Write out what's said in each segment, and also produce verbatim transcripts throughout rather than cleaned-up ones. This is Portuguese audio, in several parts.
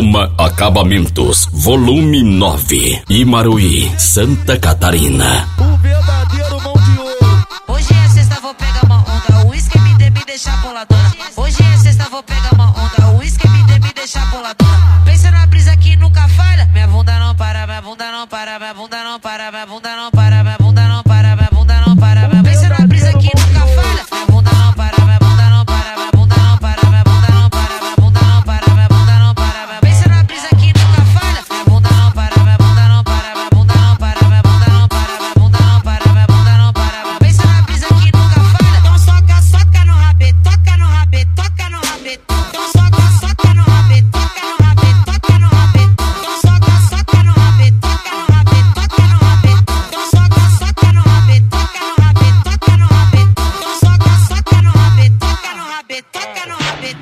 Roma Acabamentos, volume nove, Imaruí, Santa Catarina. O verdadeiro mão de ouro. Hoje é sexta, vou pegar uma onda, o uísque me dê, me deixar boladona. Hoje é sexta, vou pegar uma onda, o uísque me dê, me deixar boladona. Pensa na brisa que nunca falha. Minha bunda não para, minha bunda não para, minha bunda não para, minha bunda não para, minha bunda não para, minha bunda não para. Pensa na brisa que nunca falha. Minha bunda não para, minha bunda não para, minha bunda não para, minha bunda não para, minha bunda não para, minha bunda não para. Pensa na brisa que nunca falha. Minha bunda não para, minha bunda não para, minha bunda não para, minha bunda não para, minha bunda não para, minha bunda não para. Pensa na brisa que nunca falha. Então soca, soca no rabê, toca no rabê, toca no rabê. Então soca, soca no rabê, toca no rabê, toca no rabê. Então soca, soca no rabê, toca no rabê, toca no rabê. Então soca, soca no rabê, toca no rabê, toca no rabê. Então soca, soca no rabê, toca no rabê, toca no rabê.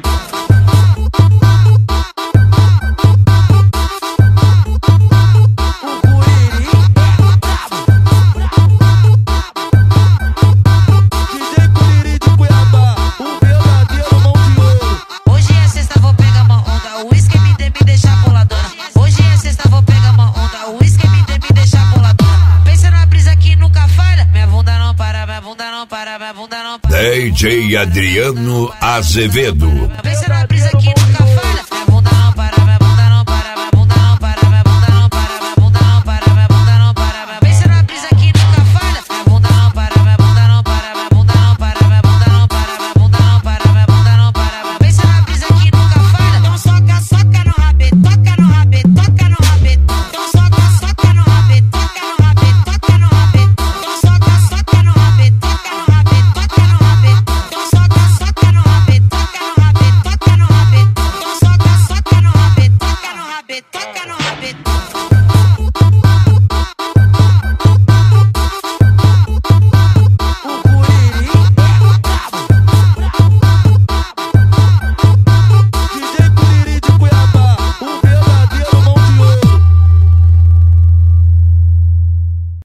D J Curirim de Cuiabá, o verdadeiro mão de ouro. Hoje é sexta, vou pegar uma onda, o uísque me dê, me deixar boladona. Hoje é sexta, vou pegar uma onda, o uísque me dê, me deixar boladona. Pensa na brisa que nunca falha. Minha bunda não para, minha bunda não para, minha bunda não para. D J Adriano Azevedo. Pensa na brisa que